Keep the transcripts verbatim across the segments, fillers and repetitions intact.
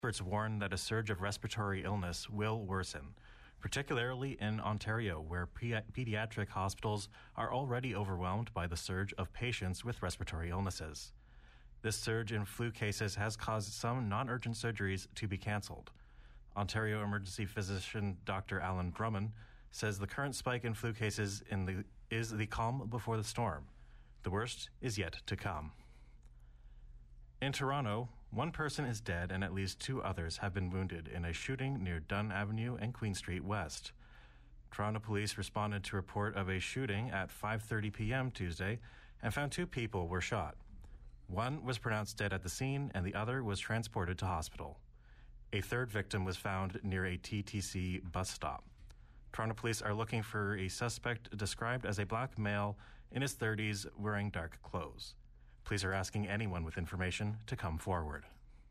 Experts warn that a surge of respiratory illness will worsen, particularly in Ontario, where pe- pediatric hospitals are already overwhelmed by the surge of patients with respiratory illnesses. This surge in flu cases has caused some non-urgent surgeries to be cancelled. Ontario emergency physician Doctor Alan Drummond says the current spike in flu cases in the, is the calm before the storm. The worst is yet to come. In Toronto, one person is dead and at least two others have been wounded in a shooting near Dunn Avenue and Queen Street West. Toronto police responded to a report of a shooting at five thirty p.m. Tuesday and found two people were shot. One was pronounced dead at the scene and the other was transported to hospital. A third victim was found near a T T C bus stop. Toronto police are looking for a suspect described as a black male in his thirties wearing dark clothes. Police are asking anyone with information to come forward.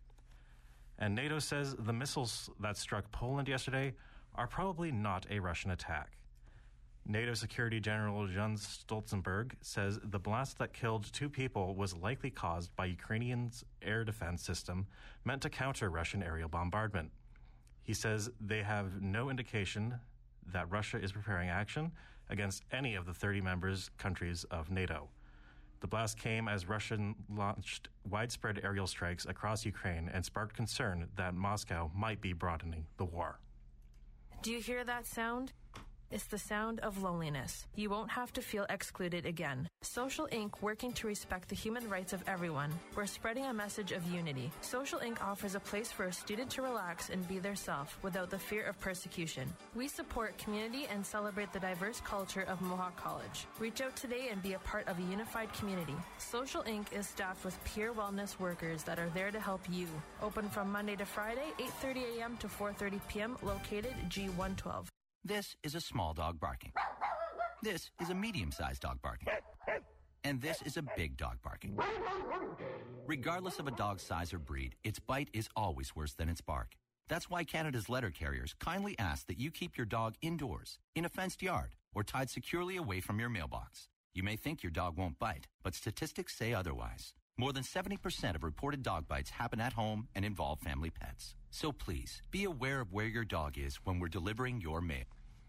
And NATO says the missiles that struck Poland yesterday are probably not a Russian attack. NATO Security General Jens Stoltenberg says the blast that killed two people was likely caused by Ukrainians' air defense system meant to counter Russian aerial bombardment. He says they have no indication that Russia is preparing action against any of the thirty members countries of NATO. The blast came as Russia launched widespread aerial strikes across Ukraine and sparked concern that Moscow might be broadening the war. Do you hear that sound? It's the sound of loneliness. You won't have to feel excluded again. Social Incorporated, working to respect the human rights of everyone. We're spreading a message of unity. Social Incorporated offers a place for a student to relax and be their self without the fear of persecution. We support community and celebrate the diverse culture of Mohawk College. Reach out today and be a part of a unified community. Social Incorporated is staffed with peer wellness workers that are there to help you. Open from Monday to Friday, eight thirty a.m. to four thirty p.m., located G one twelve. This is a small dog barking. This is a medium-sized dog barking. And this is a big dog barking. Regardless of a dog's size or breed, its bite is always worse than its bark. That's why Canada's letter carriers kindly ask that you keep your dog indoors, in a fenced yard, or tied securely away from your mailbox. You may think your dog won't bite, but statistics say otherwise. More than seventy percent of reported dog bites happen at home and involve family pets. So please, be aware of where your dog is when we're delivering your mail.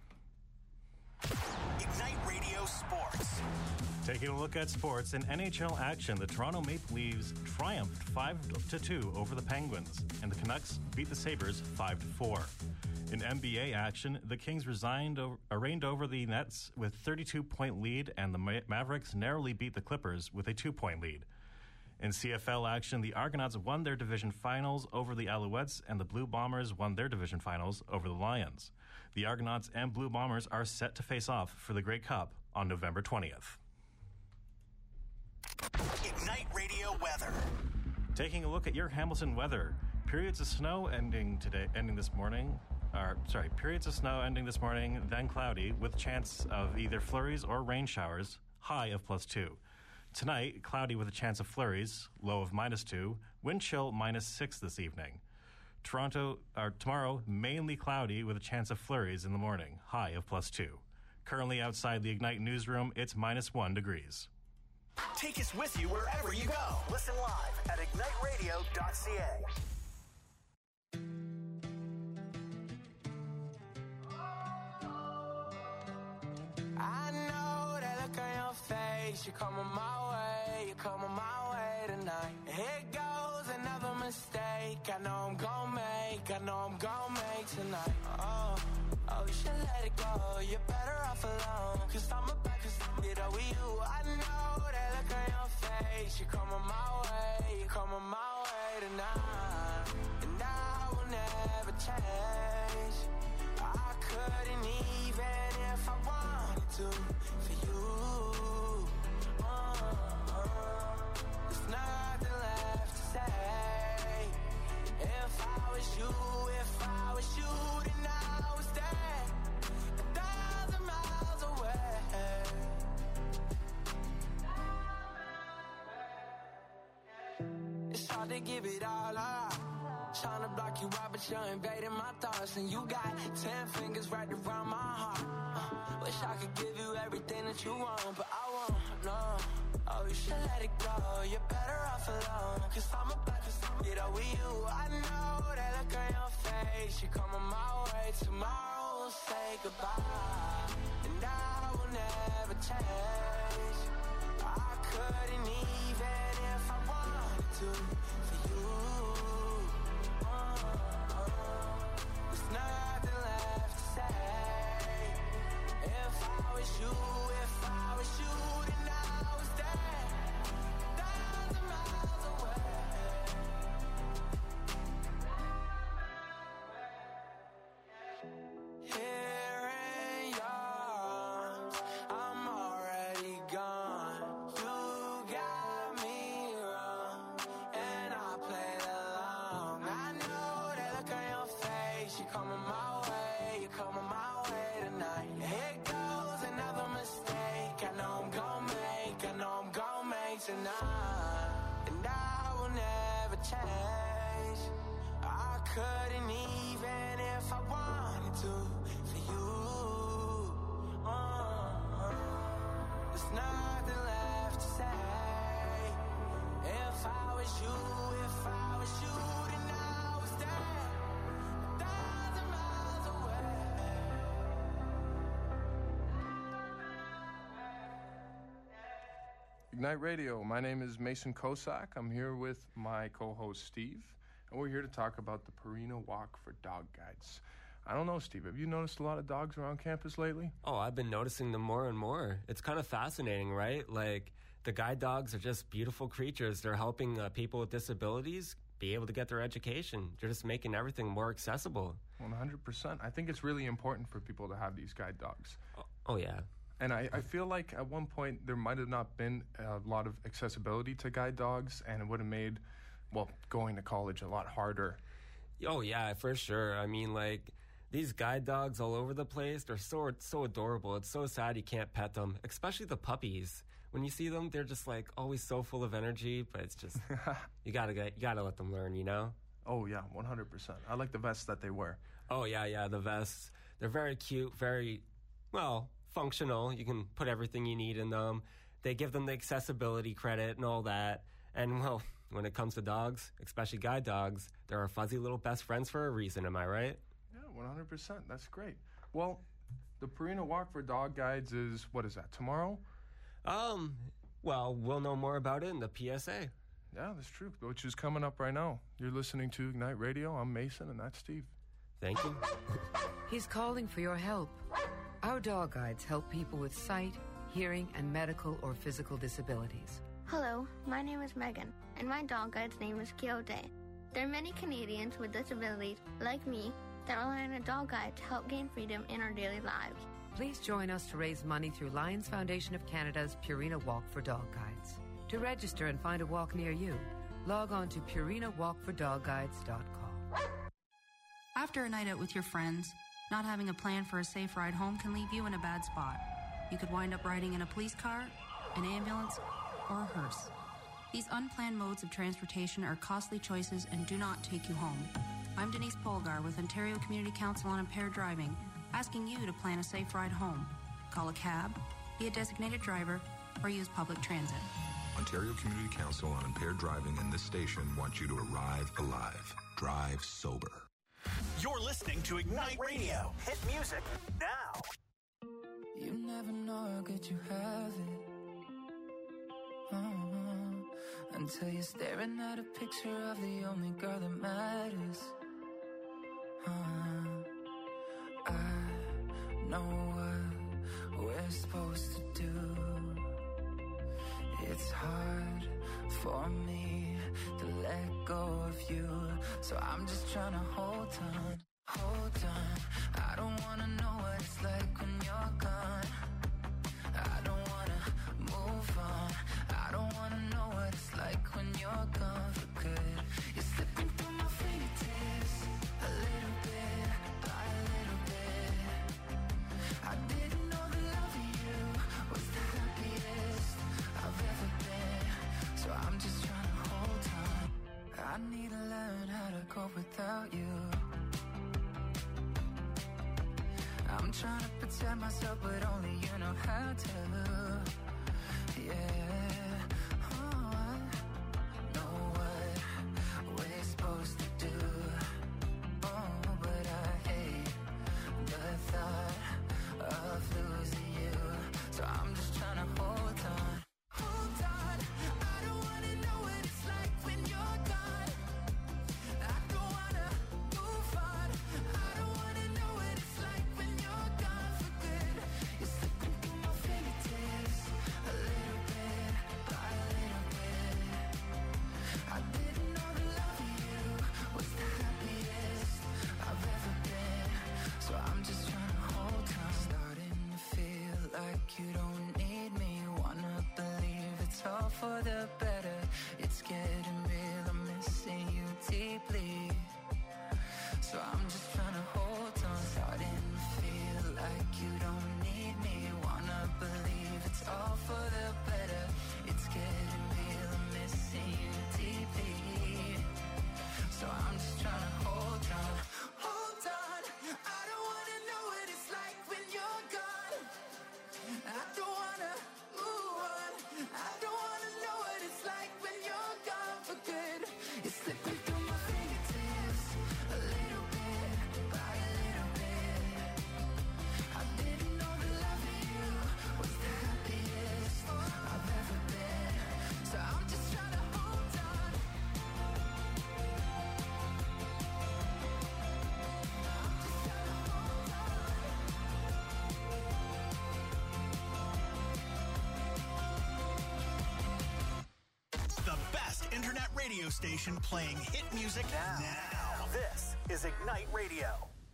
Ignite Radio Sports. Taking a look at sports, in N H L action, the Toronto Maple Leafs triumphed five to two over the Penguins, and the Canucks beat the Sabres five to four. In N B A action, the Kings resigned over, uh, reigned over the Nets with thirty-two point lead, and the Ma- Mavericks narrowly beat the Clippers with a two-point lead. In C F L action, the Argonauts won their division finals over the Alouettes, and the Blue Bombers won their division finals over the Lions. The Argonauts and Blue Bombers are set to face off for the Grey Cup on November twentieth. Ignite Radio weather. Taking a look at your Hamilton weather. Periods of snow ending today, ending this morning. Or, sorry, periods of snow ending this morning, then cloudy, with chance of either flurries or rain showers, high of plus two. Tonight, cloudy with a chance of flurries, low of minus two, wind chill minus six this evening. Toronto, or tomorrow, mainly cloudy with a chance of flurries in the morning, high of plus two. Currently outside the Ignite newsroom, it's minus one degrees. Take us with you wherever you go. Listen live at ignite radio dot c a. I know that look on your face. You're coming my way, you're coming my way tonight. Here goes another mistake. I know I'm gonna make, I know I'm gonna make tonight. Oh, oh, you should let it go. You're better off alone. Cause I'm about to get over you. I know that look on your face. You're coming my way, you're coming my way tonight. And I will never change. I couldn't even if I wanted to for you. Uh, uh, there's nothing left to say. If I was you, if I was you, then I was there, a thousand miles away. It's hard to give it all up. Trying to block you out, but you're invading my thoughts. And you got ten fingers right around my heart. uh, Wish I could give you everything that you want, but I won't, no. Oh, you should let it go. You're better off alone. Cause I'm about to get over you. I know that look on your face. You're coming my way. Tomorrow we'll say goodbye. And I will never change. I couldn't even if I wanted to for you. Uh, there's nothing left to say. If I was you, if I was you, then I was there, a thousand miles away. Here in yours, I'm already gone. You got me wrong, and I played along. I know that look on your face. You're coming my way, you're coming my way tonight. Here goes another mistake. I know I'm gon' make, I know I'm gon' make tonight. And I will never change. I couldn't even if I wanted to for you. Uh, there's nothing left to say. If I was you, if I was you, then I was there, a thousand miles away. Ignite Radio. My name is Mason Kosak. I'm here with my co-host Steve, and we're here to talk about the Purina Walk for Dog Guides. I don't know, Steve, have you noticed a lot of dogs around campus lately? Oh, I've been noticing them more and more. It's kind of fascinating, right? Like, the guide dogs are just beautiful creatures. They're helping uh, people with disabilities be able to get their education. They're just making everything more accessible. one hundred percent. I think it's really important for people to have these guide dogs. Oh, oh yeah. And I, I feel like at one point there might have not been a lot of accessibility to guide dogs, and it would have made, well, going to college a lot harder. Oh, yeah, for sure. I mean, like, these guide dogs all over the place, they're so so adorable. It's so sad you can't pet them, especially the puppies. When you see them, they're just, like, always so full of energy, but it's just, you gotta get, you gotta let them learn, you know? Oh, yeah, one hundred percent. I like the vests that they wear. Oh, yeah, yeah, the vests. They're very cute, very, well, functional. You can put everything you need in them. They give them the accessibility credit and all that. And, well, when it comes to dogs, especially guide dogs, they're our fuzzy little best friends for a reason, am I right? Yeah, one hundred percent. That's great. Well, the Purina Walk for Dog Guides is, what is that, tomorrow? Um, well, we'll know more about it in the P S A. Yeah, that's true, which is coming up right now. You're listening to Ignite Radio. I'm Mason, and that's Steve. Thank you. He's calling for your help. Our dog guides help people with sight, hearing, and medical or physical disabilities. Hello, my name is Megan, and my dog guide's name is Quixote. There are many Canadians with disabilities, like me, that rely on a dog guide to help gain freedom in our daily lives. Please join us to raise money through Lions Foundation of Canada's Purina Walk for Dog Guides. To register and find a walk near you, log on to purina walk for dog guides dot com. After a night out with your friends, not having a plan for a safe ride home can leave you in a bad spot. You could wind up riding in a police car, an ambulance, or a hearse. These unplanned modes of transportation are costly choices and do not take you home. I'm Denise Polgar with Ontario Community Council on Impaired Driving, asking you to plan a safe ride home. Call a cab, be a designated driver, or use public transit. Ontario Community Council on Impaired Driving and this station want you to arrive alive. Drive sober. You're listening to Ignite Radio. Hit music now. You never know how good you have it. Uh-huh. Until you're staring at a picture of the only girl that matters. Uh-huh. I know what we're supposed to do. It's hard for me to let go of you, so I'm just trying to hold on, hold on. I don't wanna know what it's like when you're gone. I don't wanna move on. I don't wanna know what it's like when you're gone for good. You're slipping through my fingertips, a little bit, by a little bit. I didn't know the love of you was the happiest I've ever been, so I'm just trying to hold on. I need to learn how to cope without you. I'm trying to protect myself, but only you know how to. Yeah, for the better. It's getting real, I'm missing you deeply. So I'm just trying to hold on, starting to feel like you don't need me. Wanna believe it's all for the better. It's getting real, I'm missing you deeply. So I'm just trying to hold on. Hold on, I don't wanna know what it's like when you're gone. I don't wanna move on. I don't wanna know what it's like when you're gone for good. It's slipping through my fingertips, a little bit by a little bit. I didn't know that loving you was the happiest I've ever been. So I'm just trying to hold on. The best internet radio station playing hit music now. now. This is Ignite Radio.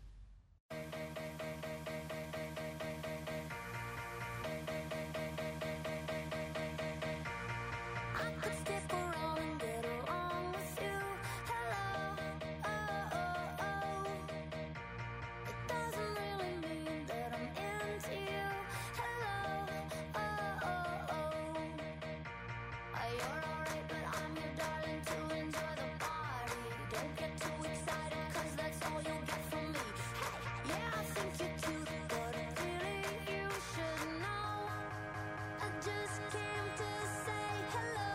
I could stick around and get along with you. Hello, oh, oh, oh. It doesn't really mean that I'm into you. Hello, oh, oh, oh. Uh, You're alright, but I'm your darling to enjoy the party. Don't get too excited, cause that's all you'll get from me. Hey, yeah, I think you're cute, but really you should know. I just came to say hello.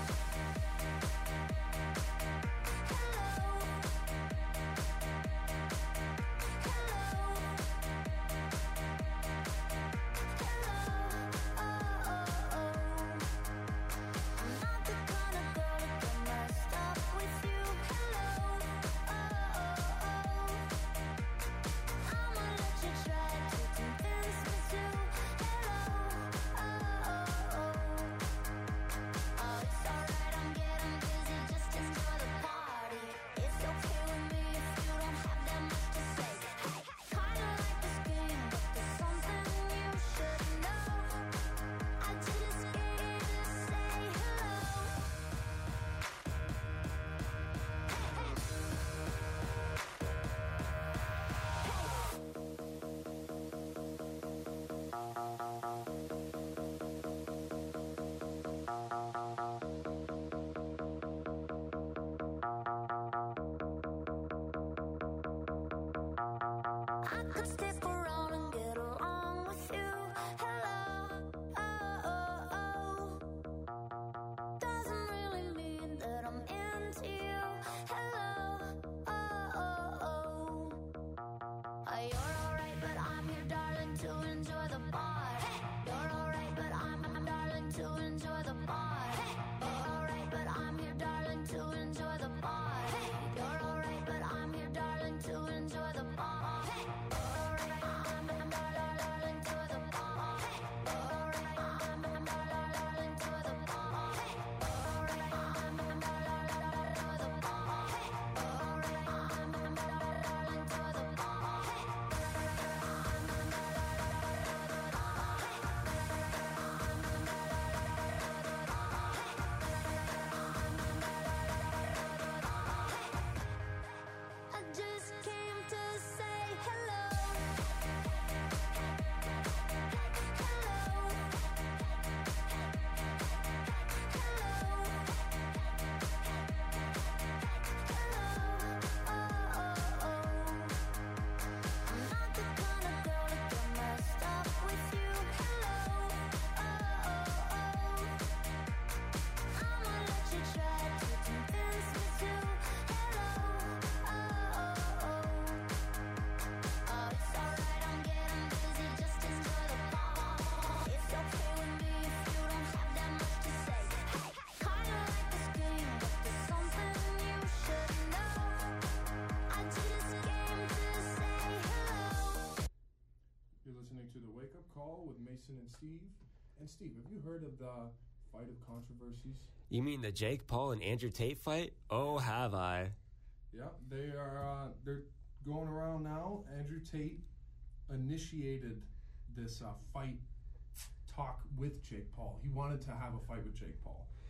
Hello. Hello. Hello. Oh, oh, oh. I'm not the kind of girl to get messed up with you. Hello. Oh, oh, oh. I'ma let you try to convince me to. Hello. Oh, oh, oh. Oh, it's alright, I'm getting busy, just enjoy the party. It's okay with me if you don't have that much to say. Hey, kinda like this game, but there's something you should know. I just came to say hello. I could stick around and get along with you. Hello, oh, oh, oh. Doesn't really mean that I'm into you. Hello, oh, oh, oh. Uh, You're alright, but I'm your darling to enjoy the party. You're alright, but I'm, I'm darling to enjoy the party. You're alright, but I'm your darling to enjoy the party. You're alright, but I'm your darling to enjoy the party. You're alright, I'm, I'm darling to the party. You're alright, I'm, I'm darling to the party. You're alright, I'm, I'm darling to the party. You're alright, I'm, I'm darling to the party. I just came to say hello. Hello. Hello. Hello. Oh, oh, oh. I'm not the kind of girl to get messed up with you. Hello. Oh, oh, oh. I'ma let you try to convince me to. Hello. Oh, oh, oh. Oh, it's alright, I'm getting busy, just enjoy the party. It's okay with me if you don't have that much to say. Hey, kinda like this game, but there's something you should know. I just came to say hello. You're listening to the Wake Up Call with Mason and Steve. And Steve, have you heard of the fight of controversies? You mean the Jake Paul and Andrew Tate fight? Oh, have I? Yeah, they are. Uh, they're going around now. Andrew Tate initiated this uh, fight talk with Jake Paul. He wanted to have a fight with Jake Paul.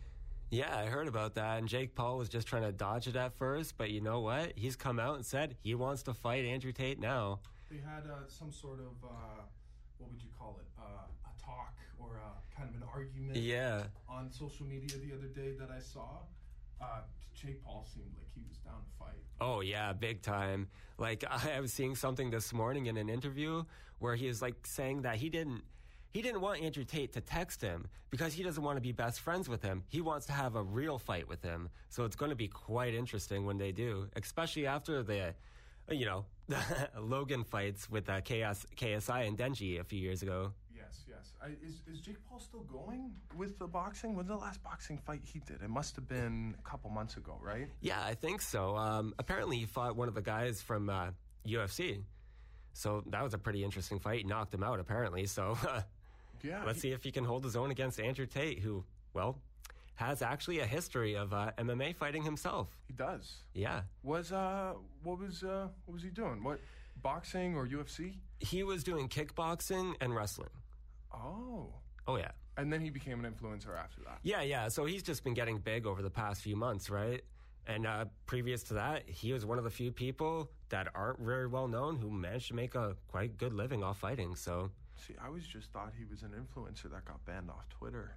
Yeah, I heard about that, and Jake Paul was just trying to dodge it at first, but you know what? He's come out and said he wants to fight Andrew Tate now. They had uh, some sort of, uh, what would you call it, uh, a talk or a, kind of an argument yeah. on social media the other day that I saw. Uh, Jake Paul seemed like he was down to fight. Oh, yeah, big time. Like, I was seeing something this morning in an interview where he was, like, saying that he didn't He didn't want Andrew Tate to text him because he doesn't want to be best friends with him. He wants to have a real fight with him. So it's going to be quite interesting when they do, especially after the, you know, the Logan fights with uh, K S, K S I and Denji a few years ago. Yes, yes. I, is, is Jake Paul still going with the boxing? When's the last boxing fight he did? It must have been a couple months ago, right? Yeah, I think so. Um, apparently he fought one of the guys from uh, U F C. So that was a pretty interesting fight. He knocked him out, apparently. So... Yeah, Let's he, see if he can hold his own against Andrew Tate, who, well, has actually a history of uh, M M A fighting himself. He does. Yeah. Was uh, what was uh, what was he doing? What, boxing or U F C? He was doing kickboxing and wrestling. Oh. Oh yeah. And then he became an influencer after that. Yeah, yeah. So he's just been getting big over the past few months, right? And uh, previous to that, he was one of the few people that aren't very well known who managed to make a quite good living off fighting. So. See, I always just thought he was an influencer that got banned off Twitter.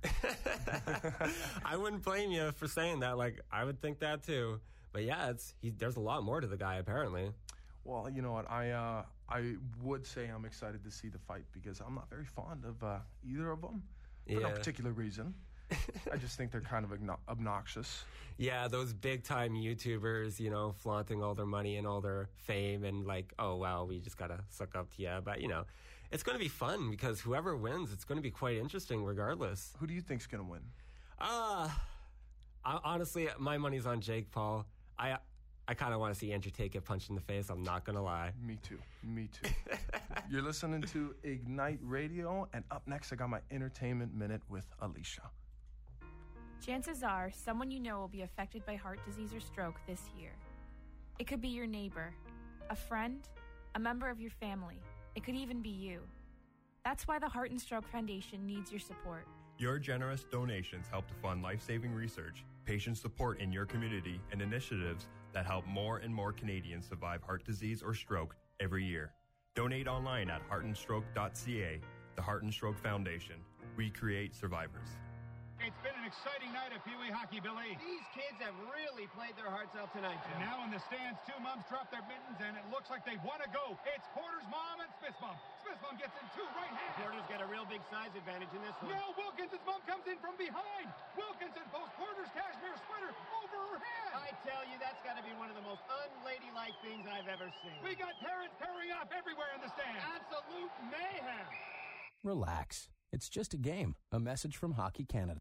I wouldn't blame you for saying that. Like, I would think that too. But yeah, it's he, there's a lot more to the guy, apparently. Well, you know what? I uh, I would say I'm excited to see the fight because I'm not very fond of uh, either of them for yeah. no particular reason. I just think they're kind of obno- obnoxious. Yeah, those big-time YouTubers, you know, flaunting all their money and all their fame and like, oh, wow, we just got to suck up to you. But, you know, it's going to be fun because whoever wins, it's going to be quite interesting regardless. Who do you think's going to win? Uh, I, honestly, my money's on Jake Paul. I I kind of want to see Andrew Tate get punched in the face. I'm not going to lie. Me too. Me too. You're listening to Ignite Radio, and up next, I got my Entertainment Minute with Alicia. Chances are someone you know will be affected by heart disease or stroke this year. It could be your neighbor, a friend, a member of your family. It could even be you. That's why the Heart and Stroke Foundation needs your support. Your generous donations help to fund life-saving research, patient support in your community, and initiatives that help more and more Canadians survive heart disease or stroke every year. Donate online at heart and stroke dot c a. The Heart and Stroke Foundation. We create survivors. It's been an exciting night of Pee Wee hockey, Billy. These kids have really played their hearts out tonight, Jim. And now in the stands, two moms drop their mittens, and it looks like they want to go. It's Porter's mom and Smith's mom. Smith's mom gets in two right hands. Porter's got a real big size advantage in this one. No, Wilkinson's mom comes in from behind. Wilkinson posts Porter's cashmere sweater over her head. I tell you, that's got to be one of the most unladylike things I've ever seen. We got parents pairing up everywhere in the stands. Absolute mayhem. Relax. It's just a game. A message from Hockey Canada.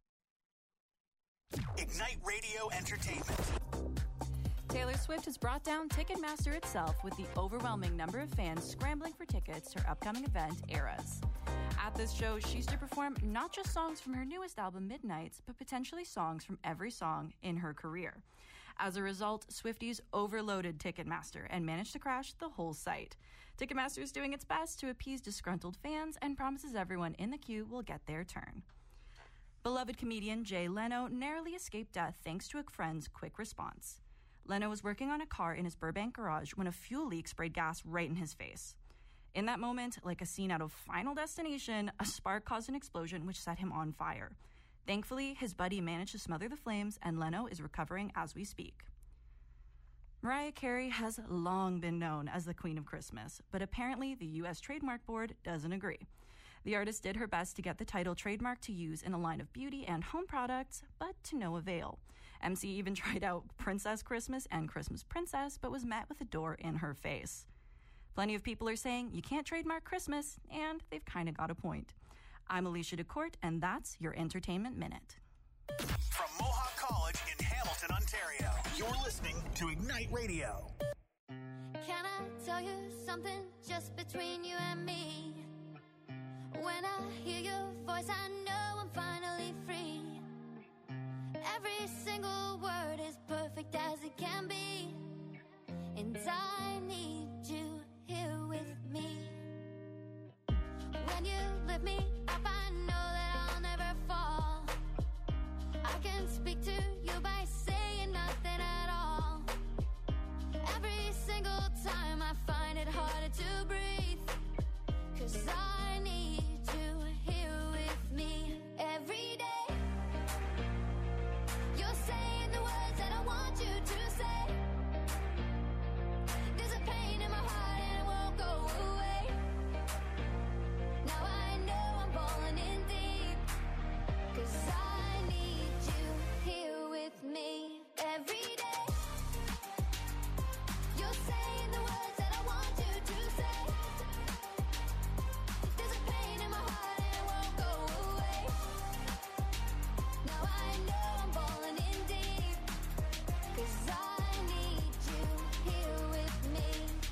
Ignite Radio Entertainment. Taylor Swift has brought down Ticketmaster itself with the overwhelming number of fans scrambling for tickets to her upcoming event, Eras. At this show, she's to perform not just songs from her newest album, Midnights, but potentially songs from every song in her career. As a result, Swifties overloaded Ticketmaster and managed to crash the whole site. Ticketmaster is doing its best to appease disgruntled fans and promises everyone in the queue will get their turn. Beloved comedian Jay Leno narrowly escaped death thanks to a friend's quick response. Leno was working on a car in his Burbank garage when a fuel leak sprayed gas right in his face. In that moment, like a scene out of Final Destination, a spark caused an explosion which set him on fire. Thankfully, his buddy managed to smother the flames, and Leno is recovering as we speak. Mariah Carey has long been known as the Queen of Christmas, but apparently the U S Trademark Board doesn't agree. The artist did her best to get the title trademark to use in a line of beauty and home products, but to no avail. M C even tried out Princess Christmas and Christmas Princess, but was met with a door in her face. Plenty of people are saying you can't trademark Christmas, and they've kind of got a point. I'm Alicia DeCourt, and that's your Entertainment Minute. From Mohawk College in Hamilton, Ontario, you're listening to Ignite Radio. Can I tell you something just between you and me? When I hear your voice, I know I'm finally free. Every single word is perfect as it can be. And I need you here with me. When you lift me up, I know that I'll never fall. I I can speak to you by saying nothing at all. Every single time I find it harder to breathe, 'cause I need you here with me every day. You're saying the words that I want you to say. There's a pain in my heart and it won't go away. Now I know I'm falling in deep, 'cause I need you here with me every day. You're saying the words that I want you to say. There's a pain in my heart and it won't go away. Now I know I'm falling in deep, 'cause I need you here with me.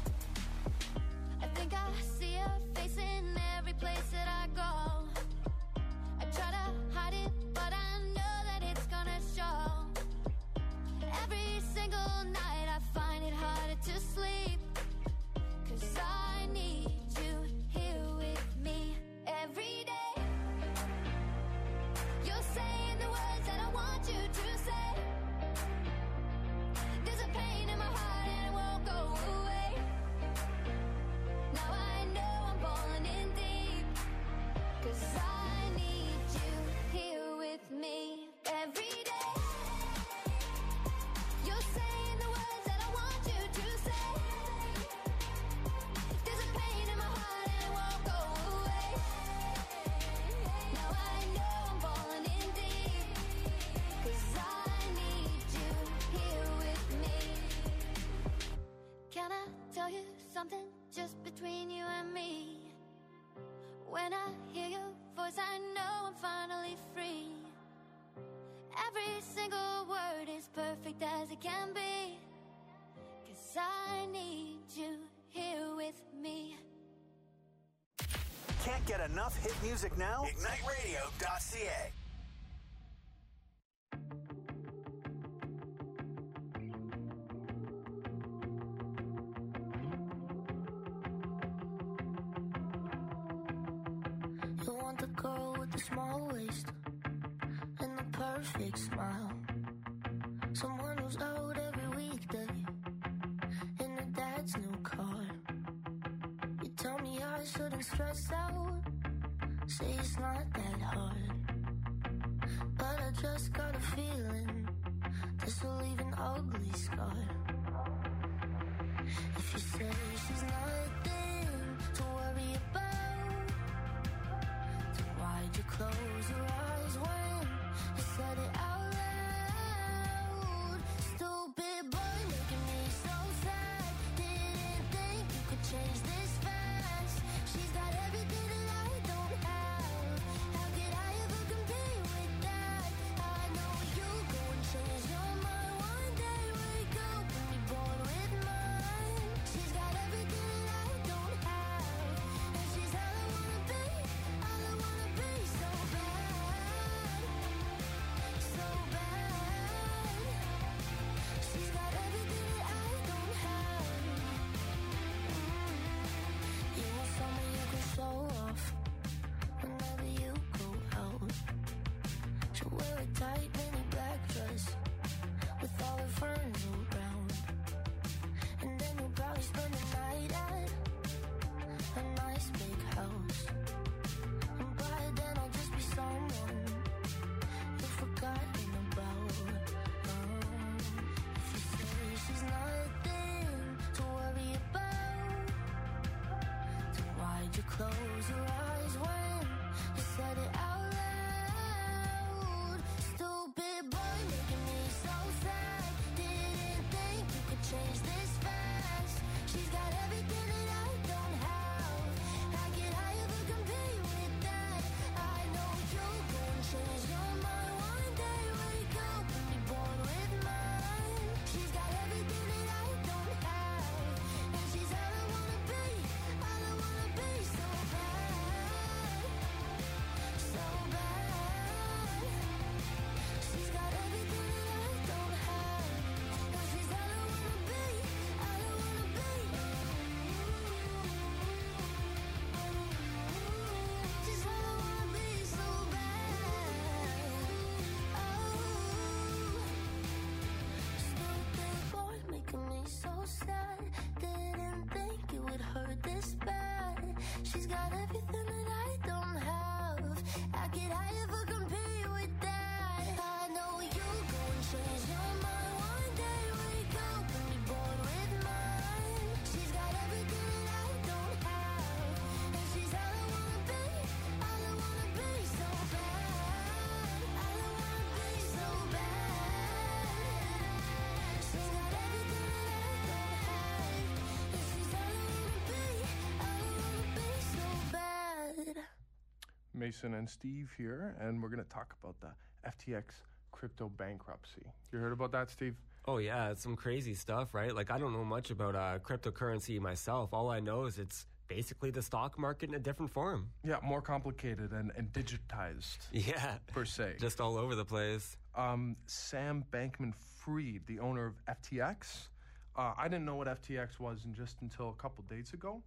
I think I see your face in every place that I go. I try to hide it, but I know that it's gonna show. Every single night I find it harder to sleep, 'cause I need you here with me every day. You're saying the words that I want you to say. There's a pain in my heart and it won't go away. Now I know I'm falling in deep, 'cause I need you here with me every day. You're saying the words that I want you to say. There's a pain in my heart and it won't go away. Now I know I'm falling in deep, 'cause I need you here with me. Can I tell you something just between you and me? When I hear your voice, I know I'm finally free. Every single word is perfect as it can be, 'cause I need you here with me. Can't get enough hit music now? ignite radio dot c a. You want the girl with the small waist and the perfect smile. Someone who's out every weekday in her dad's new car. You tell me I shouldn't stress out, say it's not that hard. But I just got a feeling this will leave an ugly scar. If you say she's nothing to worry about, then why'd you close your eyes when you said it out loud? Stupid boy making me so sad. Didn't think you could change this fast. She's got everything that I don't have. How could I ever compete with that? I know you go and change your mind one day. Wake up and be born with mine. She's got everything that I don't have, and she's all I wanna be, all I wanna be. So bad, so bad. She's got everything that I don't have. You want someone you can show off whenever you go out. She'll wear a tight mini black dress with all her friends around, and then you'll probably spend the night at a nice big house. And by then I'll just be someone you've forgotten about. Um, if you say she's nothing to worry about, then why'd you close your eyes when you said it out loud? Stupid boy making me so sad. Didn't think you could change this fast. She's got everything that I don't have. How could I ever compete with that? I know you'll go and change your mind one day. Wake up and be born with mine. She's got everything that I don't have, and she's all I wanna be, all I wanna be. So bad, so Mason and Steve here, and we're going to talk about the F T X crypto bankruptcy. You heard about that, Steve? Oh, yeah, it's some crazy stuff, right? Like, I don't know much about uh, cryptocurrency myself. All I know is it's basically the stock market in a different form. Yeah, more complicated and, and digitized. Yeah. Per se. Just all over the place. Um, Sam Bankman-Fried, the owner of F T X. Uh, I didn't know what F T X was in just until a couple days ago.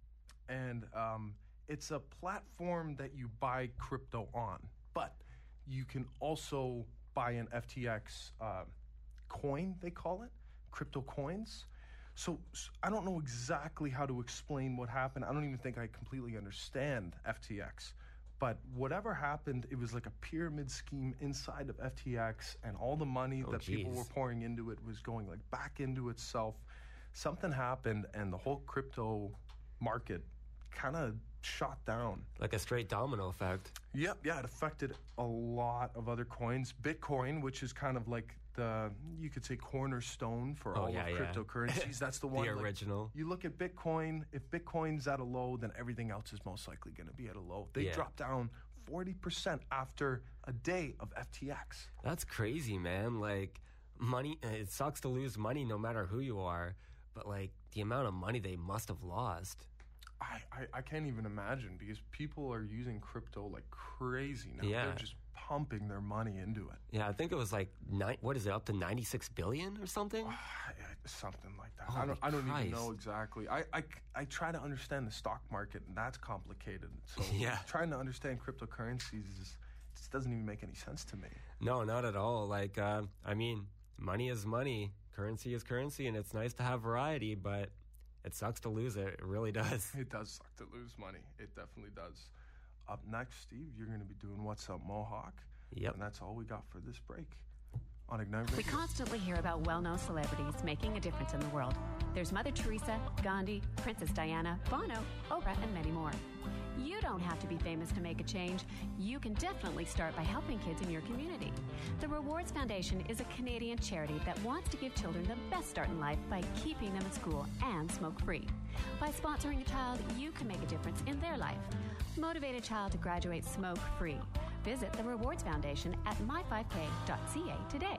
And um, it's a platform that you buy crypto on. But you can also buy an F T X uh, coin, they call it, crypto coins. So, so I don't know exactly how to explain what happened. I don't even think I completely understand F T X. But whatever happened, it was like a pyramid scheme inside of F T X, and all the money Oh, that geez. people were pouring into it was going like back into itself. Something happened, and the whole crypto market kind of shot down. Like a straight domino effect. Yep, yeah, it affected a lot of other coins. Bitcoin, which is kind of like the, you could say, cornerstone for Oh, all yeah, of yeah. cryptocurrencies. That's the The one. like, original. you look at Bitcoin, if Bitcoin's at a low, then everything else is most likely going to be at a low. They Yeah. dropped down forty percent after a day of F T X. That's crazy, man. Like, money, it sucks to lose money no matter who you are, but, like, the amount of money they must have lost. I, I, I can't even imagine, because people are using crypto like crazy now. Yeah. They're just pumping their money into it. Yeah, I think it was like, ni- what is it, up to ninety-six billion or something? Yeah, something like that. I Holy don't, I don't even Christ. know exactly. I, I, I try to understand the stock market, and that's complicated. So Yeah. trying to understand cryptocurrencies is, just doesn't even make any sense to me. No, not at all. Like, uh, I mean, money is money, currency is currency, and it's nice to have variety, but it sucks to lose it. It really does. It does suck to lose money. It definitely does. Up next, Steve, you're going to be doing What's Up Mohawk. Yep. And that's all we got for this break on Ignite We Radio. constantly hear about well-known celebrities making a difference in the world. There's Mother Teresa, Gandhi, Princess Diana, Bono, Oprah, and many more. You don't have to be famous to make a change. You can definitely start by helping kids in your community. The Rewards Foundation is a Canadian charity that wants to give children the best start in life by keeping them in school and smoke-free. By sponsoring a child, you can make a difference in their life. Motivate a child to graduate smoke-free. Visit the Rewards Foundation at my five k dot c a today.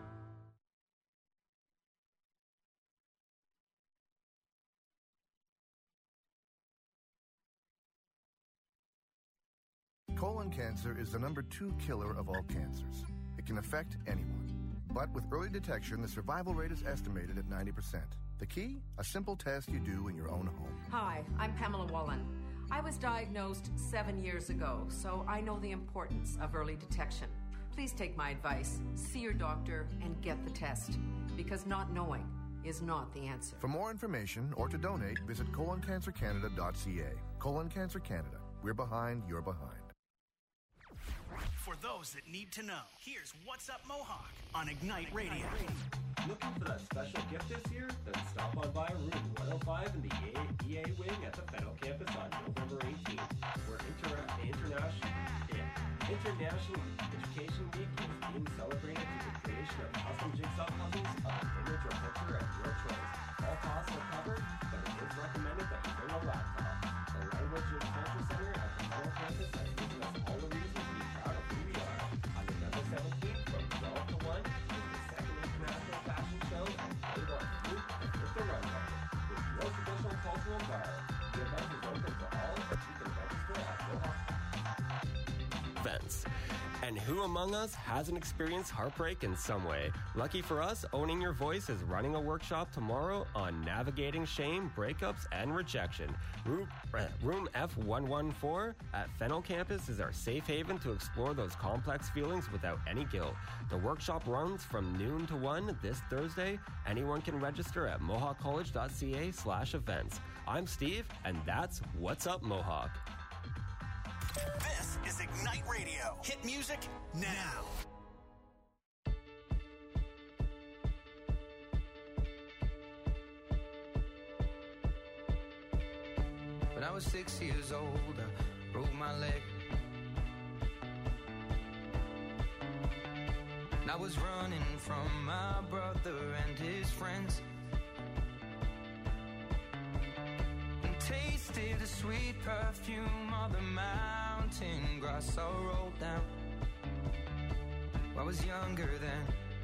Colon cancer is the number two killer of all cancers. It can affect anyone. But with early detection, the survival rate is estimated at ninety percent. The key? A simple test you do in your own home. Hi, I'm Pamela Wallen. I was diagnosed seven years ago, so I know the importance of early detection. Please take my advice, see your doctor, and get the test, because not knowing is not the answer. For more information or to donate, visit colon cancer canada dot c a. Colon Cancer Canada. We're behind, you're behind. For those that need to know, here's What's Up Mohawk on Ignite Radio. Looking for that special gift this year? Then stop on by room one oh five in the E A wing at the Fennel campus on November eighteenth, where inter- International, yeah, International Education Week is being celebrated through the creation of custom jigsaw puzzles of an image or picture at your choice. All costs are covered, but it is recommended that you bring a laptop. The Language and Culture Center at the Fennel campus has given us all the reasons to be proud of who we are. On November seventeenth from twelve to one is the second International Fashion Show and Playboy Food and with the Runway. With your traditional cultural garb, the event is open to all, but you can register at Mohawk. Events. And who among us hasn't experienced heartbreak in some way? Lucky for us, Owning Your Voice is running a workshop tomorrow on navigating shame, breakups, and rejection. Room, room F one fourteen at Fennel campus is our safe haven to explore those complex feelings without any guilt. The workshop runs from noon to one this Thursday. Anyone can register at mohawk college dot c a slash events. I'm Steve, and that's What's Up Mohawk. This is Ignite Radio. Hit music now. When I was six years old, I broke my leg. And I was running from my brother and his friends. And tasted bittersweet perfume of the mountain grass I rolled down. I was younger then.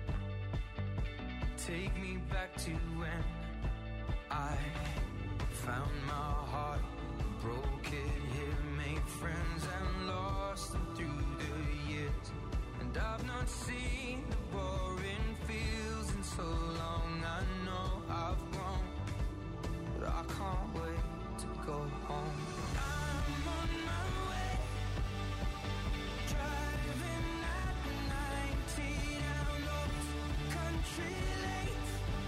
Take me back to when I found my heart, broke it here, made friends and lost them through the years. And I've not seen the boring fields in so long. I know I've grown, but I can't wait to go home. I'm on my way, driving at ninety down those country lanes,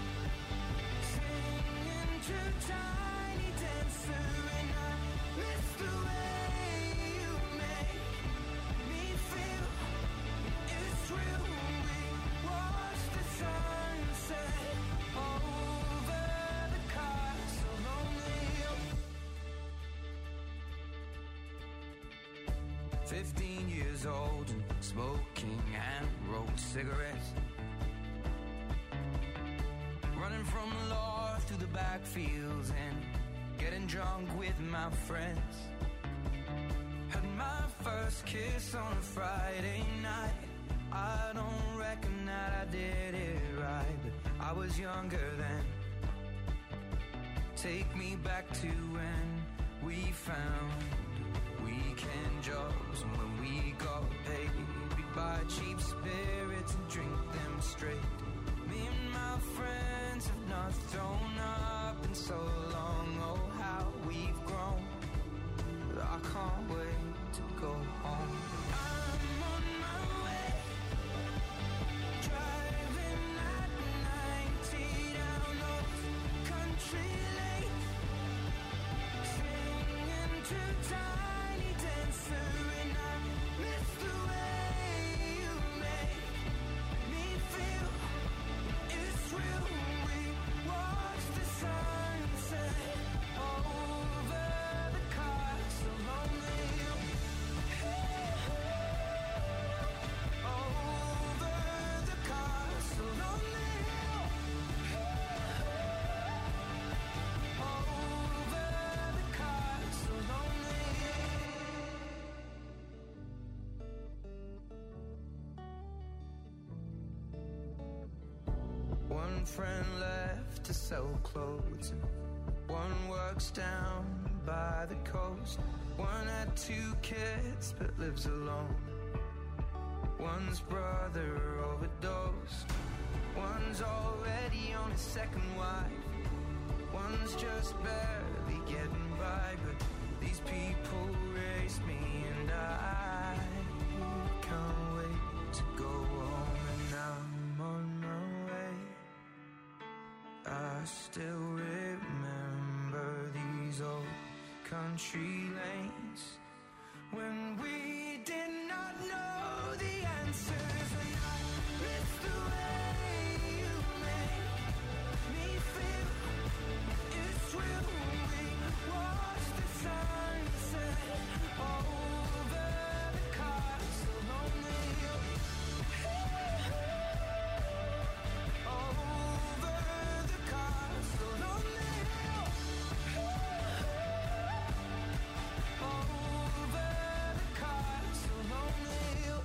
singing to Tiny Dancer, and I miss the way you make me feel. It's real. We watch the sunset over the castle on the hill. Fifteen years old and smoking and rolled cigarettes, running from the law through the backfields and getting drunk with my friends. Had my first kiss on a Friday night. I don't reckon that I did it right, but I was younger then. Take me back to when we found weekend jobs, and when we got paid, we'd buy cheap spirits and drink them straight. Me and my friends have not thrown up in so long. Oh, how we've grown, but I can't wait to go home. I'm on my way, driving at ninety down those country lanes, singing to Tiny Dancer, and I miss the way you make me feel. It's real. We watch the sunset over the castle on the hill. Over the castle on the hill. Over the castle on the hill. One friend left to sell clothes, and one works down by the coast. One had two kids but lives alone. One's brother overdosed. One's already on his second wife. One's just barely getting by, but these people raised me, and I can't wait to go home. And I'm on my way. I still remember these old country lanes when we did not know the answers, and I miss the way you make me feel. It's real. We watch the sunset over the castle on the hill. Over the castle on the hill. Over the castle on the hill.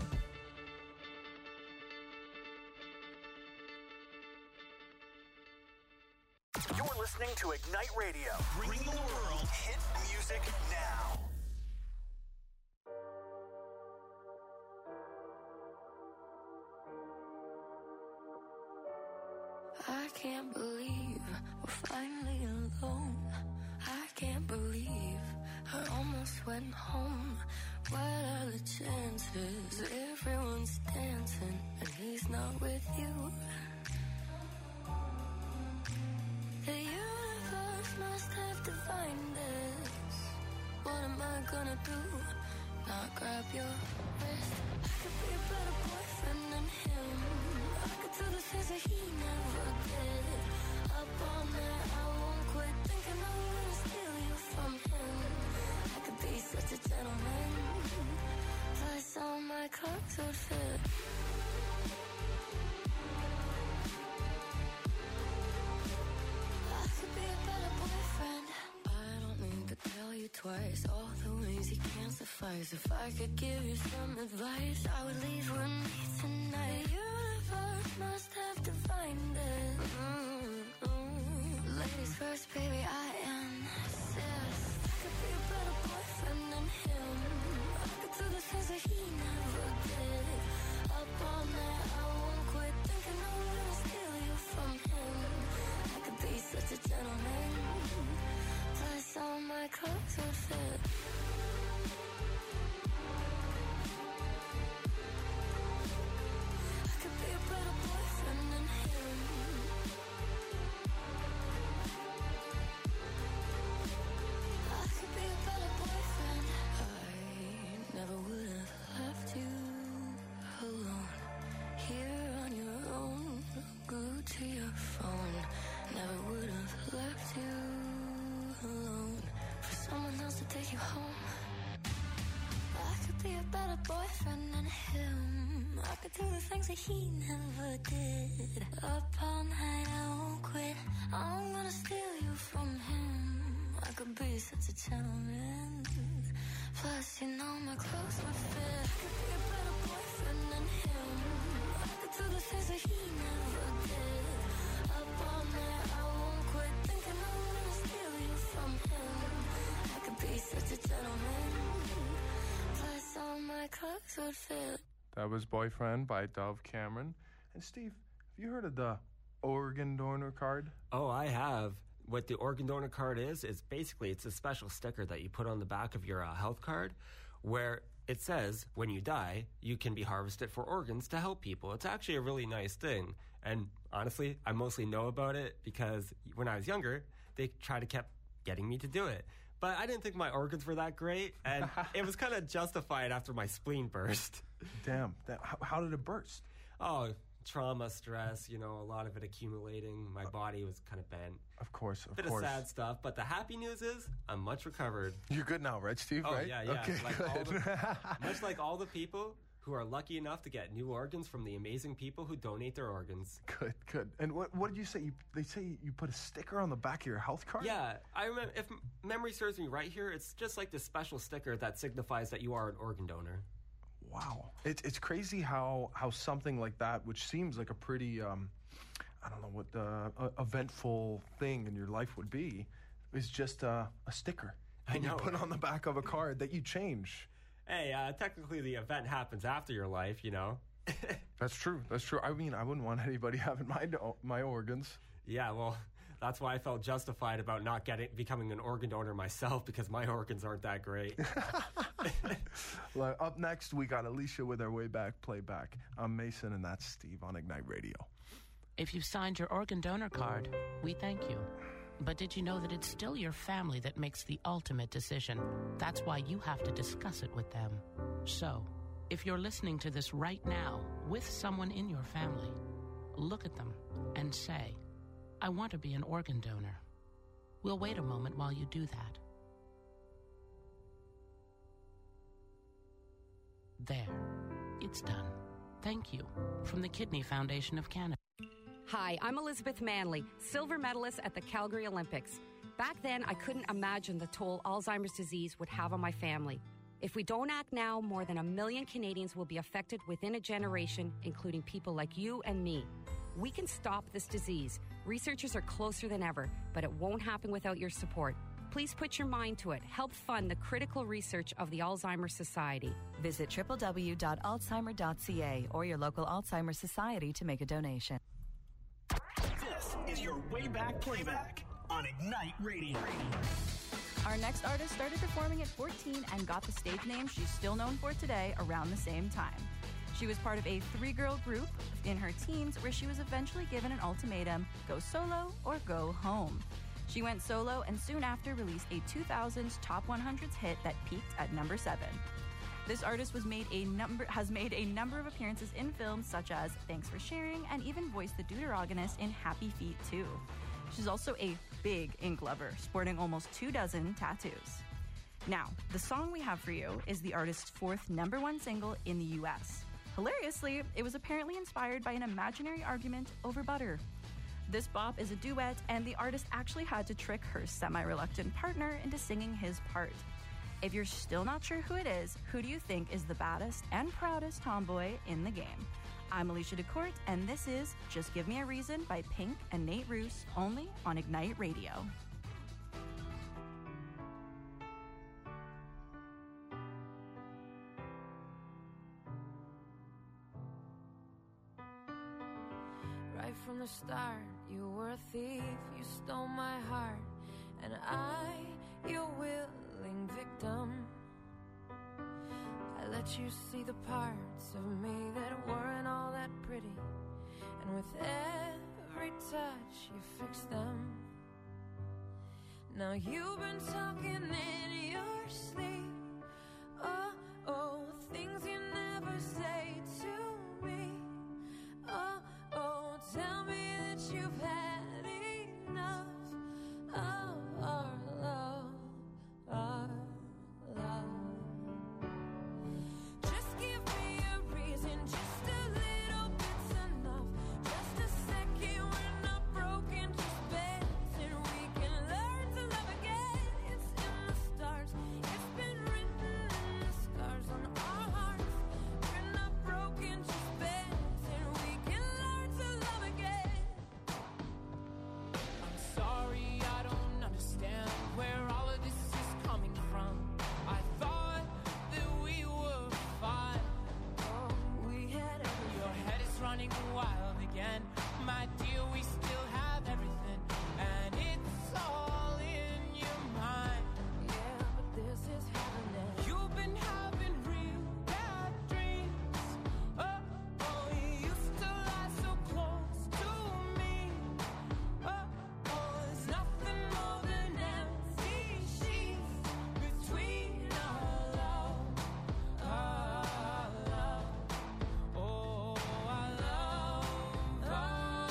You're listening to Ignite Radio, bringing the world hit music now. I can't believe we're finally alone. I can't believe I almost went home. What are the chances? Everyone's dancing and he's not with you. The universe must have divined us. What am I gonna do? Not grab your wrist. I could be a better boyfriend than him. I could do the things that he never did. Up all night, I won't quit thinking I'm gonna steal you from him. I could be such a gentleman. Plus all my clothes would fit. I could be a better boyfriend. I don't need to tell you twice. If I could give you some advice, I would leave with me tonight. The universe must have defined it. Mm-hmm. Ladies first, baby, I insist. I could be a better boyfriend than him. I could do the things that he never did. Up all night, I won't quit thinking I'm gonna steal you from him. I could be such a gentleman. Plus all my clothes would fit. I could be a better boyfriend than him. I could be a better boyfriend. I never would have left you alone. Here on your own, glued to your phone. Never would have left you alone for someone else to take you home. I could be a better boyfriend than him. I could do the things that he never did. Up all night, I won't quit. I'm gonna steal you from him. I could be such a gentleman. Plus, you know my clothes would fit. I could be a better boyfriend than him. I could do the things that he never did. Up all night, I won't quit thinking I'm gonna steal you from him. I could be such a gentleman. Plus, all my clothes would fit. That was Boyfriend by Dove Cameron. And Steve, have you heard of the organ donor card? Oh, I have. What the organ donor card is, is basically it's a special sticker that you put on the back of your uh, health card where it says when you die, you can be harvested for organs to help people. It's actually a really nice thing. And honestly, I mostly know about it because when I was younger, they tried to keep getting me to do it. But I didn't think my organs were that great, and it was kind of justified after my spleen burst. Damn. That, how, how did it burst? Oh, trauma, stress, you know, a lot of it accumulating. My body was kind of bent. Of course, of Bit course. of sad stuff, but the happy news is I'm much recovered. You're good now, right, Steve? Oh, right? yeah, yeah. Okay, like good. all the, much like all the people who are lucky enough to get new organs from the amazing people who donate their organs. Good, good. And what what did you say? You, they say you put a sticker on the back of your health card? Yeah, I remember. If memory serves me right here, it's just like this special sticker that signifies that you are an organ donor. Wow, it's it's crazy how how something like that, which seems like a pretty um, I don't know what the uh, eventful thing in your life would be, is just uh, a sticker I that know, you put right? on the back of a card that you change. Hey, uh, technically the event happens after your life, you know. That's true. That's true. I mean, I wouldn't want anybody having my do- my organs. Yeah, well, that's why I felt justified about not getting becoming an organ donor myself because my organs aren't that great. Well, up next, we got Alicia with our Way Back Playback. I'm Mason, and that's Steve on Ignite Radio. If you've signed your organ donor card, we thank you. But did you know that it's still your family that makes the ultimate decision? That's why you have to discuss it with them. So, if you're listening to this right now with someone in your family, look at them and say, I want to be an organ donor. We'll wait a moment while you do that. There. It's done. Thank you. From the Kidney Foundation of Canada. Hi, I'm Elizabeth Manley, silver medalist at the Calgary Olympics. Back then, I couldn't imagine the toll Alzheimer's disease would have on my family. If we don't act now, more than a million Canadians will be affected within a generation, including people like you and me. We can stop this disease. Researchers are closer than ever, but it won't happen without your support. Please put your mind to it. Help fund the critical research of the Alzheimer's Society. Visit w w w dot alzheimer dot c a or your local Alzheimer's Society to make a donation. This is your Way Back Playback on Ignite Radio. Our next artist started performing at fourteen and got the stage name she's still known for today around the same time. She was part of a three-girl group in her teens where she was eventually given an ultimatum, go solo or go home. She went solo and soon after released a two thousands Top one hundreds hit that peaked at number seven. This artist was made a number has made a number of appearances in films such as Thanks for Sharing and even voiced the Deuteragonist in Happy Feet two. She's also a big ink lover, sporting almost two dozen tattoos. Now, the song we have for you is the artist's fourth number one single in the U S. Hilariously, it was apparently inspired by an imaginary argument over butter. This bop is a duet, and the artist actually had to trick her semi-reluctant partner into singing his part. If you're still not sure who it is, who do you think is the baddest and proudest tomboy in the game? I'm Alicia DeCourt, and this is Just Give Me a Reason by Pink and Nate Roos, only on Ignite Radio. Right from the start, you were a thief, you stole my heart, and I, your willing victim. I let you see the parts of me that weren't all that pretty, and with every touch you fixed them. Now you've been talking in your sleep, oh, oh, things you never say to me, oh, oh, tell me that you've had enough of our love, our love. Just give me a reason, just a little bit's enough. Just a second, we're not broken, just bends, and we can learn to love again. It's in the stars, it's been written in the scars on our hearts. We're not broken, just bends, and we can learn to love again. I'm sorry, I don't understand where all of this is coming from. I thought that we were fine. Oh, we had everything. Your head is running wild again. My dear, we still have everything, and it's all in your mind. Yeah, but this is happening. You've been having real bad dreams. Oh, oh, you used to lie so close to me. Oh, oh, there's nothing more than empty sheets between our love, our love. Oh, our love, our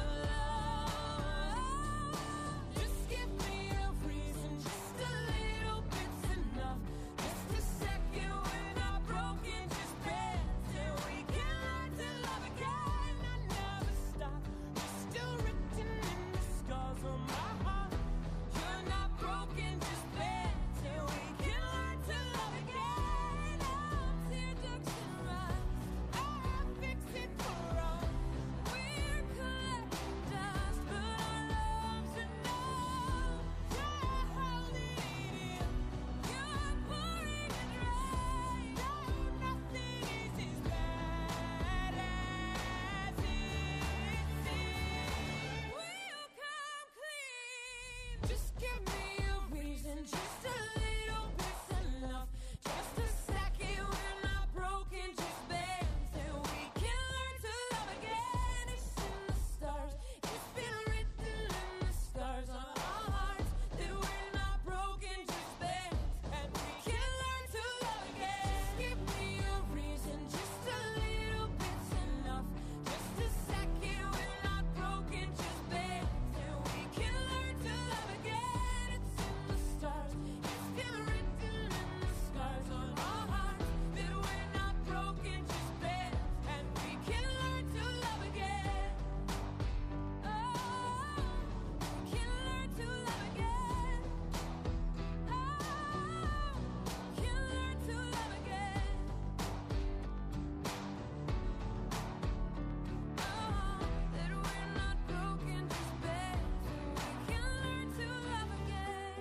love. Just give me a reason, just a little bit's enough. Just a second, we're not broken, just bends, and we can learn to love again. I never stop, you're still written in the scars on my heart. You're not broken, just bends, and we can learn to love again. I'm tear ducts and rise, I fix it for us. We're collecting dust, but our love's enough. You're holding it in, you're pouring it right. No, nothing is as bad as it seems. We'll come clean. Just give me a reason, just a little bit's enough. Just a second, we're not broken, just bends, and we can learn to love again. It's in the stars, it's been written in the stars on our hearts that we're not broken, just bends, and we can learn to love again. Just give me a reason, just a little bit's enough. Just a second, we're not broken, just bends, and we can learn to love again. It's in the stars, it's been written in the scars on our hearts that we're not broken, just bends, and we can learn to love again. Oh, we can learn to love again. Oh, we can learn to love again. Oh, that we're not broken, just bends, and we can learn to love again.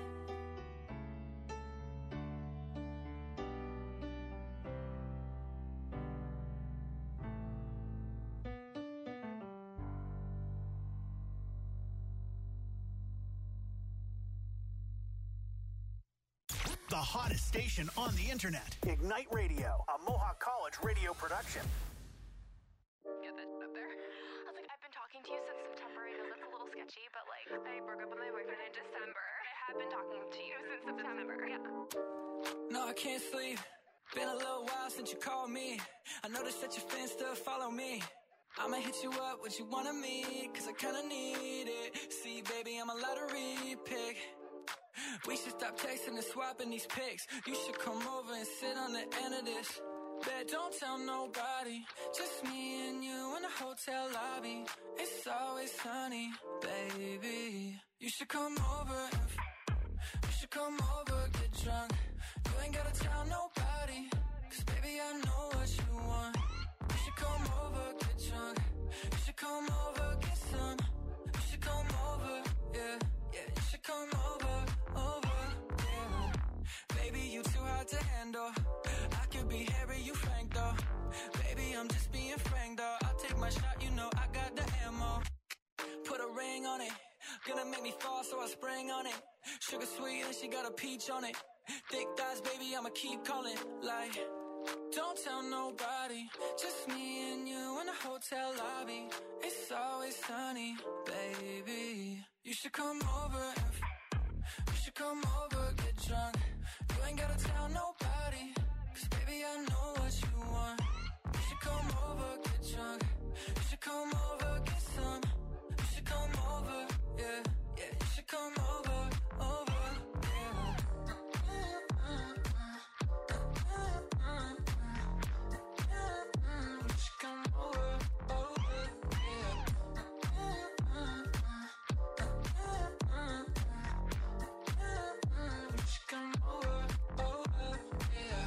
The hottest station on the internet. Ignite Radio, a Mohawk College radio production. Get that up there. I was like, I've been talking to you since September. I know that's a little sketchy, but like, I broke up with my boyfriend in December. I have been talking to you since September. Yeah. No, I can't sleep. Been a little while since you called me. I noticed that your fans still follow me. I'ma hit you up, what you wanna meet, cause I kinda need it. See, baby, I'm a lottery pick. We should stop texting and swapping these pics. You should come over and sit on the end of this. Bet don't tell nobody, just me and you in the hotel lobby. It's always sunny, baby. You should come over and f- you should come over, get drunk. You ain't I know what you want. You should come over, get drunk. You should come over, get some. You should come over, yeah, yeah. You should come over, over, yeah. Baby, you too hard to handle. I could be Harry, you Frank though. Baby, I'm just being frank though. I'll take my shot, you know I got the ammo. Put a ring on it. Gonna make me fall, so I spring on it. Sugar sweet and she got a peach on it. Thick thighs, baby, I'ma keep calling. Like, don't tell nobody. Just me and you in the hotel lobby. It's always sunny, baby. You should come over and f- you should come over, get drunk. You ain't gotta tell nobody. Cause baby, I know what you want. You should come over, get drunk. You should come over, get some. You should come over, yeah, yeah. You should come over, over, yeah. You should come over, over, yeah. You should come over, over, yeah.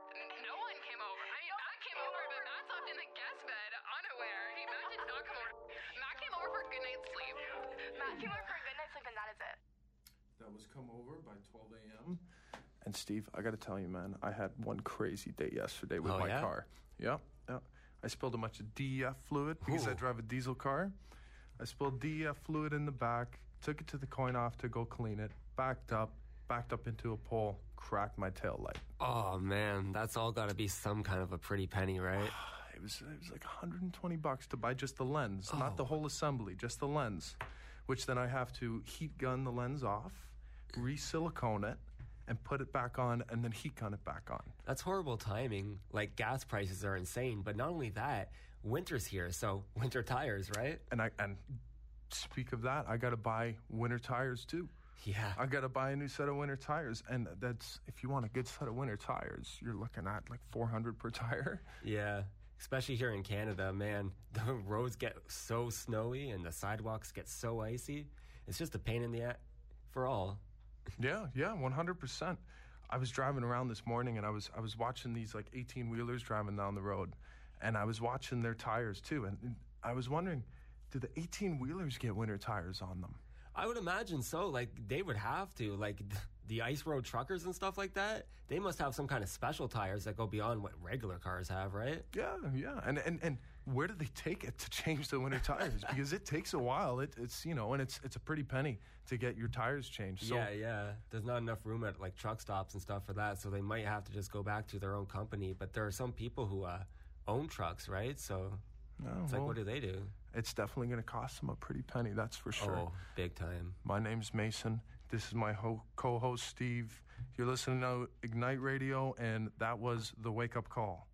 No one came over. I mean, Matt came over, but Matt slept in the guest bed, unaware. He, Matt did not come over. Matt came over for a good night's sleep. Matt came over for a good night's sleep, and that is it. That was come over by twelve a.m. And Steve, I got to tell you, man, I had one crazy day yesterday with Oh, my yeah? car. Yeah, yeah. I spilled a bunch of D E F fluid because I Ooh. drive a diesel car. I spilled D E F fluid in the back, took it to the coin off to go clean it, backed up, backed up into a pole, cracked my tail light. Oh, man, that's all got to be some kind of a pretty penny, right? It was it was like one hundred twenty bucks to buy just the lens, Oh. not the whole assembly, just the lens, which then I have to heat gun the lens off, re-silicone it, and put it back on, and then heat gun it back on. That's horrible timing. Like, gas prices are insane, but not only that, winter's here, so winter tires, right? And I and speak of that, I got to buy winter tires too. Yeah. I got to buy a new set of winter tires, and that's if you want a good set of winter tires, you're looking at like four hundred per tire. Yeah, especially here in Canada, man. The roads get so snowy and the sidewalks get so icy. It's just a pain in the ass for all. Yeah, yeah, one hundred percent. I was driving around this morning, and I was I was watching these like eighteen-wheelers driving down the road, and I was watching their tires too, and, and I was wondering, do the eighteen-wheelers get winter tires on them? I would imagine so. Like, they would have to. Like, th- the ice road truckers and stuff like that, they must have some kind of special tires that go beyond what regular cars have, right? Yeah, yeah. And and, and where do they take it to change the winter tires? Because it takes a while. It, it's, you know, and it's it's a pretty penny to get your tires changed. So, yeah, yeah. There's not enough room at, like, truck stops and stuff for that, so they might have to just go back to their own company. But there are some people who uh, own trucks, right? So no, it's well, like, what do they do? It's definitely going to cost them a pretty penny, that's for sure. Oh, big time. My name's Mason. This is my ho- co-host, Steve. You're listening to Ignite Radio, and that was the wake-up call.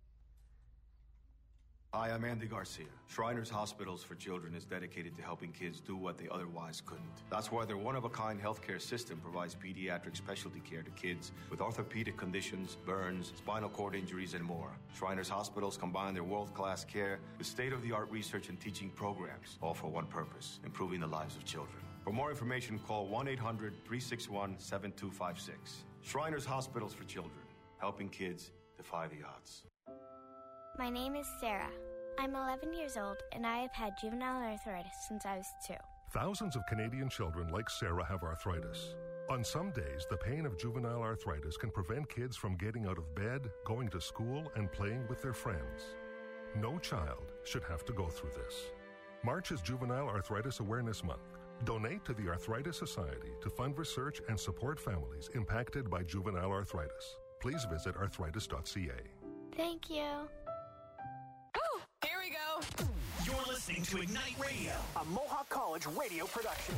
Hi, I'm Andy Garcia. Shriners Hospitals for Children is dedicated to helping kids do what they otherwise couldn't. That's why their one-of-a-kind healthcare system provides pediatric specialty care to kids with orthopedic conditions, burns, spinal cord injuries, and more. Shriners Hospitals combine their world-class care with state-of-the-art research and teaching programs, all for one purpose, improving the lives of children. For more information, call one eight hundred, three six one, seven two five six. Shriners Hospitals for Children, helping kids defy the odds. My name is Sarah. I'm eleven years old, and I have had juvenile arthritis since I was two. Thousands of Canadian children like Sarah have arthritis. On some days, the pain of juvenile arthritis can prevent kids from getting out of bed, going to school, and playing with their friends. No child should have to go through this. March is Juvenile Arthritis Awareness Month. Donate to the Arthritis Society to fund research and support families impacted by juvenile arthritis. Please visit arthritis dot c a. Thank you. Oh, here we go. You're listening to Ignite Radio, a Mohawk College radio production.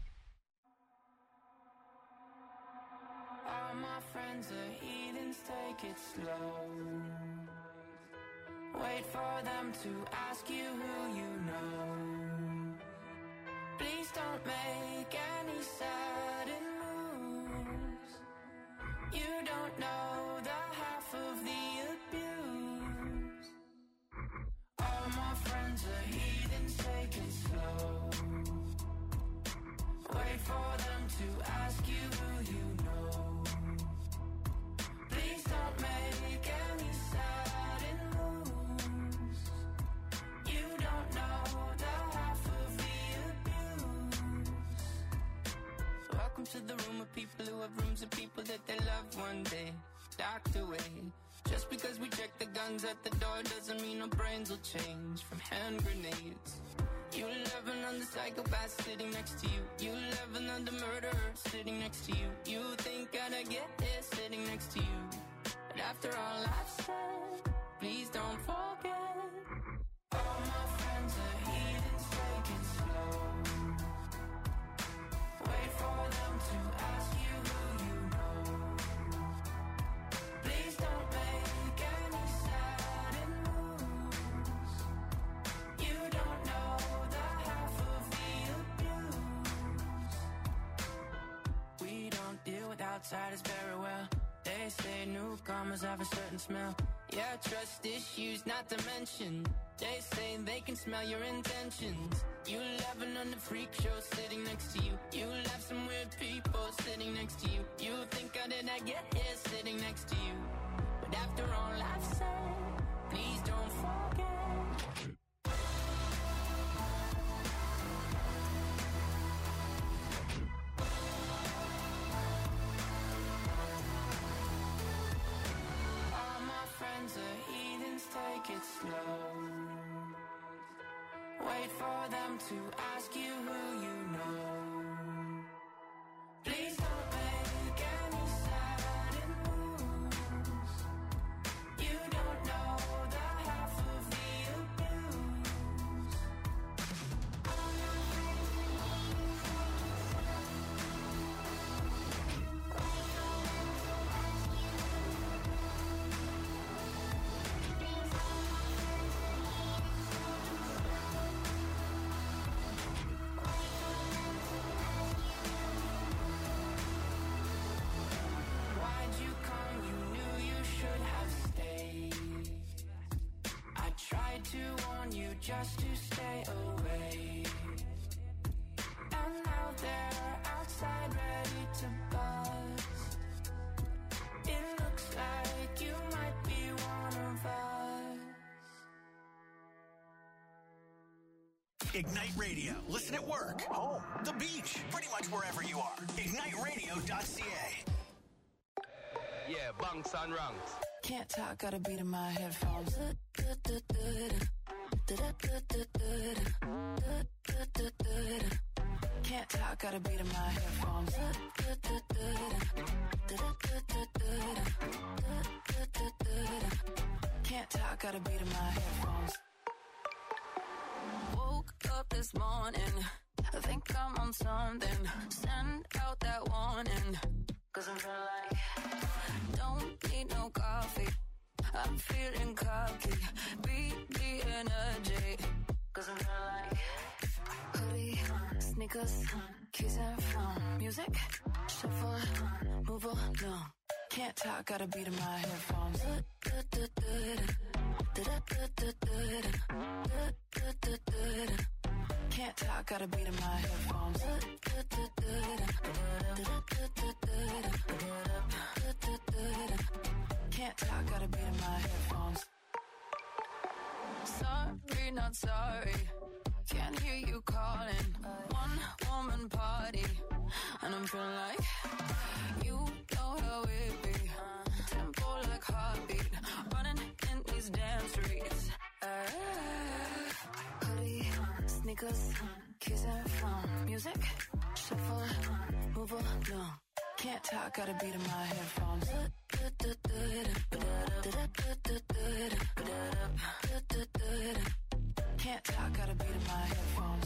All my friends are heathens, take it slow. Wait for them to ask you who you know. Please don't make any sudden moves. You don't know the half of the abuse. All my friends are heathens, take it slow. Wait for them to ask you who you know. Please don't make any sudden people who have rooms of people that they love one day docked away. Just because we check the guns at the door doesn't mean our brains will change from hand grenades. You laughing on the psychopath sitting next to you. You laughing on the murderer sitting next to you. You think I'd get here sitting next to you. But after all I've said, please don't forget. All my friends are heathens, take it slow. Wait for them to ask you who you know. Please don't make any sudden moves. You don't know the half of the abuse. We don't deal with outsiders very well. They say newcomers have a certain smell. Yeah, trust issues not to mention. They say they can smell your intentions. You laughing on the freak show sitting next to you. You laugh some weird people sitting next to you. You think how did I get here sitting next to you? But after all I've said, please don't forget. Friends are heathens, take it slow. Wait for them to ask you who you know. Please don't make any sudden moves. You don't know the half of the abuse. To warn you just to stay away. And now they're outside ready to buzz. It looks like you might be one of us. Ignite Radio. Listen at work, home, the beach, pretty much wherever you are. ignite radio dot c a. Yeah, bunks and ranks. Can't talk, got a beat in my headphones. Can't talk, got a beat in my headphones. Can't talk, got a beat in my headphones. Woke up this morning, I think I'm on something. Send out that warning, cause I'm feeling like don't need no coffee. I'm feeling cocky, beat the energy, cause I'm feeling like hoodie, sneakers, keys and phone. Music, shuffle, move along. Can't talk, got a beat in my headphones. Can't talk, got a beat in my headphones. Can't talk, got a beat in my headphones. Sorry, not sorry. Can't hear you calling. One woman party, and I'm feeling like you know how it be. Tempo like heartbeat, running in these damn streets. Uh, hoodie, sneakers, keys and phone. Music, shuffle, move along. Can't talk, got a beat in my headphones. Can't talk, got a beat in my headphones.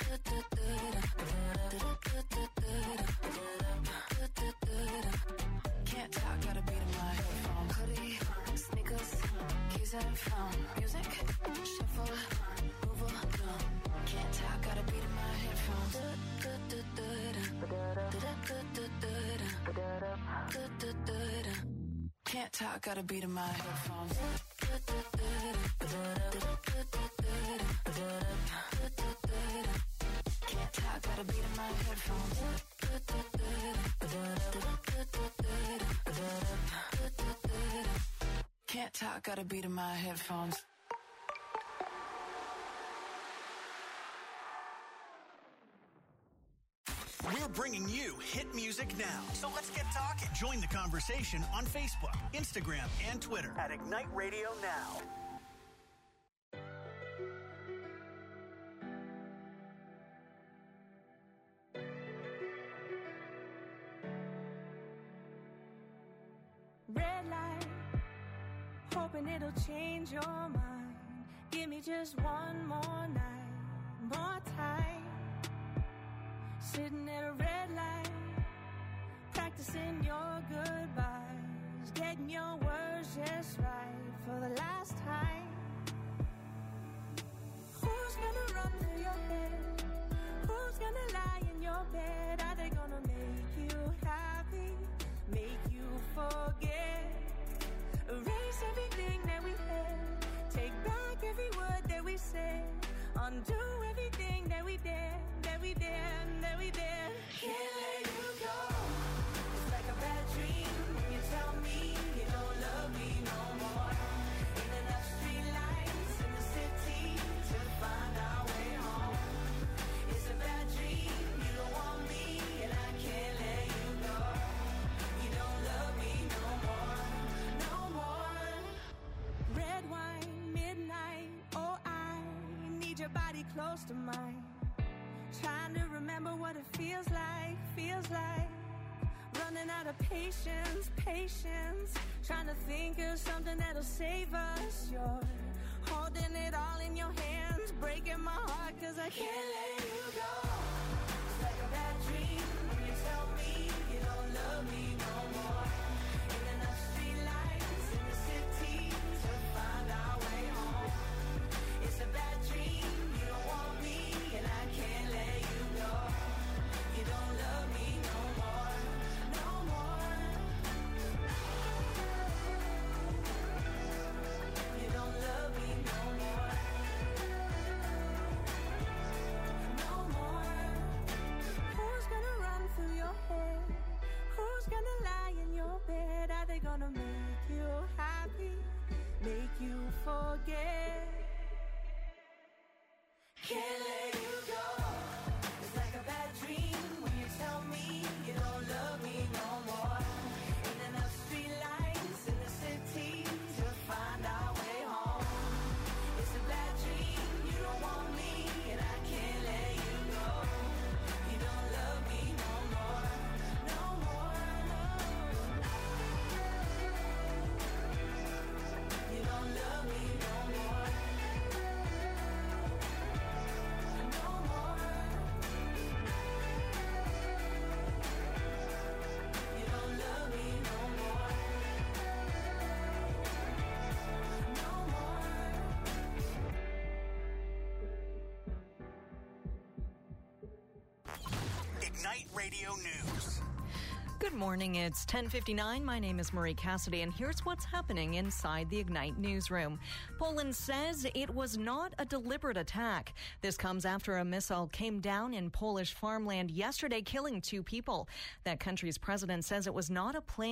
Can't talk, got a beat in my headphones. Hoodie, sneakers, keys and phone. Music, shuffle, move along. Can't talk, got a beat in my headphones. Can't talk, got a beat in my headphones. Can't talk, got a beat in my headphones. Can't talk, got a beat in my headphones. We're bringing you hit music now. So let's get talking. Join the conversation on Facebook, Instagram, and Twitter at Ignite Radio Now. Red light, hoping it'll change your mind. Give me just one more night, more time. Sitting at a red light, practicing your goodbyes, getting your words just right for the last time. Who's gonna run through your head? Who's gonna lie in your bed? Are they gonna make you happy? Make you forget? Erase everything that we had. Take back every word that we said. Undo everything that we did, that we did, that we did. Can't let you go. It's like a bad dream when you tell me you don't love me no more. Ain't enough street lights in the city to find our way home. It's a bad dream, you don't want me, and I can't let you go. You don't love me no more, no more. Red wine, midnight, oh I need your body close to mine. Trying to remember what it feels like, feels like. Running out of patience, patience. Trying to think of something that'll save us. You're holding it all in your hands, breaking my heart cause I can't let you go. It's like a bad dream when you tell me you don't love me no more. Ain't enough street lights in the city to find our way home. It's a bad dream, you don't want me, and I can't let you go. You don't love me no more, no more. You don't love me no more, no more. Who's gonna run through your head? Who's gonna lie in your bed? Are they gonna make you happy? Make you forget? Can't let you go. It's like a bad dream when you tell me you don't love me no more. Ain't enough street lights in the city to find our way home. It's a bad dream, you don't want me, and I can't let you go. You don't love me no more, no more, no. You don't love me no more. Ignite Radio News. Good morning. It's ten fifty-nine. My name is Marie Cassidy, and here's what's happening inside the Ignite newsroom. Poland says it was not a deliberate attack. This comes after a missile came down in Polish farmland yesterday, killing two people. That country's president says it was not a planned